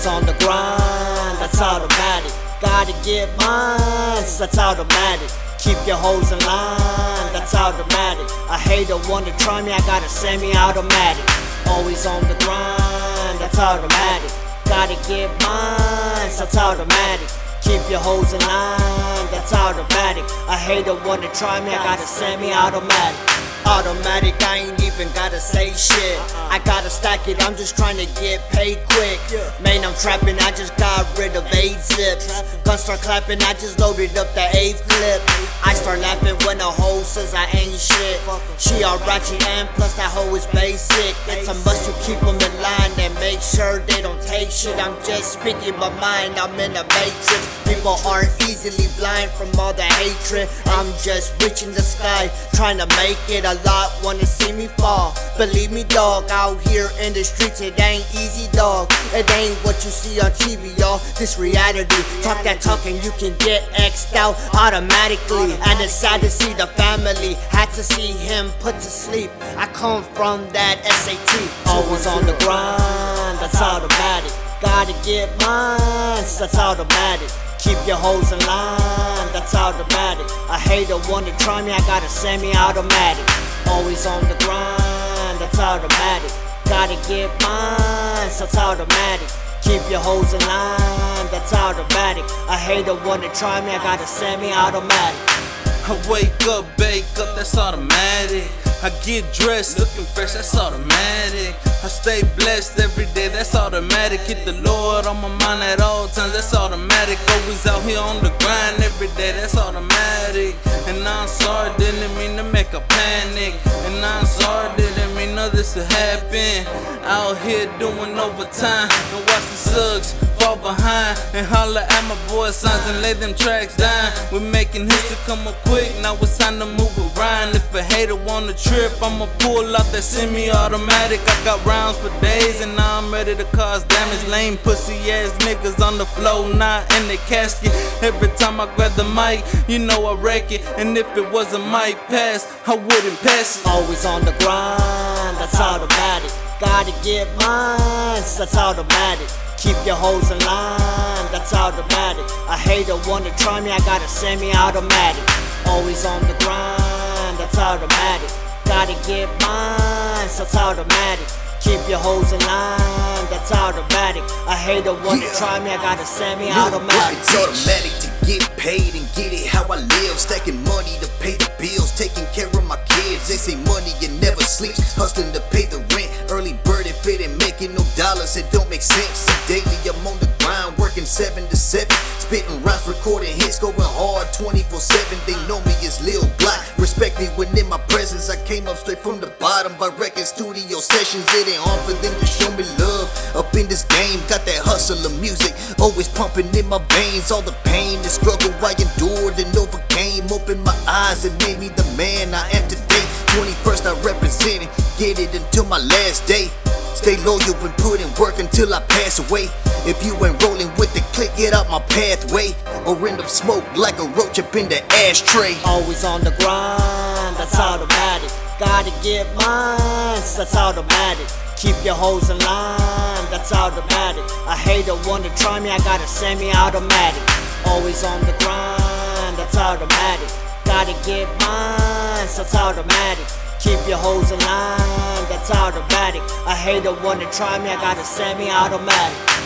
Always on the grind, that's automatic. Gotta get mine, that's automatic. Keep your hoes in line, that's automatic. A hater wanna try me, I got a semi-automatic. Always on the grind, that's automatic. Gotta get mine, that's automatic. Keep your hoes in line, that's automatic. A hater wanna try me, I got a semi-automatic. Automatic, I ain't even gotta say shit. I gotta stack it, I'm just trying to get paid quick. Man, I'm trapping, I just got rid of 8 zips. Gun start clapping, I just loaded up the 8th clip. I start laughing when a hoe says I ain't shit. She all ratchet and plus that hoe is basic. It's a must to keep them in line and make sure they don't take shit. I'm just speaking my mind, I'm in a matrix. People aren't easily blind from all the hatred. I'm just reaching the sky, trying to make it. A lot wanna see me fall. Believe me, dog, out here in the streets it ain't easy, dog. It ain't what you see on TV, y'all. This reality. Talk that talk and you can get X'd out automatically. And it's sad to see the family had to see him put to sleep. I come from that SAT. Always on the grind, that's automatic. Gotta get mine, that's automatic. Keep your hoes in line, that's automatic. A hater wanna try me, I got a semi-automatic. Always on the grind, that's automatic. Gotta get mine, that's automatic. Keep your hoes in line, that's automatic. A hater wanna try me, I got a semi-automatic. I wake up, bake up, that's automatic. I get dressed, looking fresh, that's automatic. I stay blessed every day, that's automatic. Hit the Lord on my mind at all times, that's automatic. Always out here on the grind every day, that's automatic. And I'm sorry, didn't mean to make a panic. And I'm sorry, didn't mean none of this to happen. Out here doing overtime and watch the slugs fall behind and holler at my boy signs and lay them tracks down. We're making history come up quick, now it's time to move around. If a hater wanna trip, I'ma pull out that semi-automatic. I got rounds for days and now I'm ready to cause damage. Lame pussy ass niggas on the floor, not in the casket. Every time I grab the mic, you know I wreck it. And if it was a mic pass, I wouldn't pass it. Always on the grind, that's automatic. Gotta get mine, that's automatic. Keep your hoes in line, that's automatic. A hater wanna try me, I got a semi-automatic. Always on the grind, that's automatic. Gotta get mine, that's automatic. Keep your hoes in line, that's automatic. A hater wanna try me, I got a semi-automatic. It's automatic to get paid and get it how I live. Stacking money to pay the bills, taking care of my kids. They say money it never sleeps, hustling to pay the rent. Early bird if it ain't making no dollars, it don't make sense. So daily I'm on the grind, working 7 to 7. Spitting rhymes, recording hits, going hard 24/7. They know me as Lil Block, respect me when in my presence. I came up straight from the bottom by record studio sessions. It ain't hard for them to show me love. Up in this game, got that hustle of music always pumping in my veins. All the pain and struggle I endured and overcame opened my eyes and made me the man I am today. 21st I represented, get it until my last day. Stay loyal and put in work until I pass away. If you ain't rolling with the click, get out my pathway, or end up smoked like a roach up in the ashtray. Always on the grind, that's automatic. Gotta get mine, that's automatic. Keep your hoes in line, that's automatic. A hater wanna try me, I got a semi-automatic. Always on the grind, that's automatic. Gotta get mine, that's automatic. Keep your hoes in line, that's automatic. A hater wanna try me, I got a semi-automatic.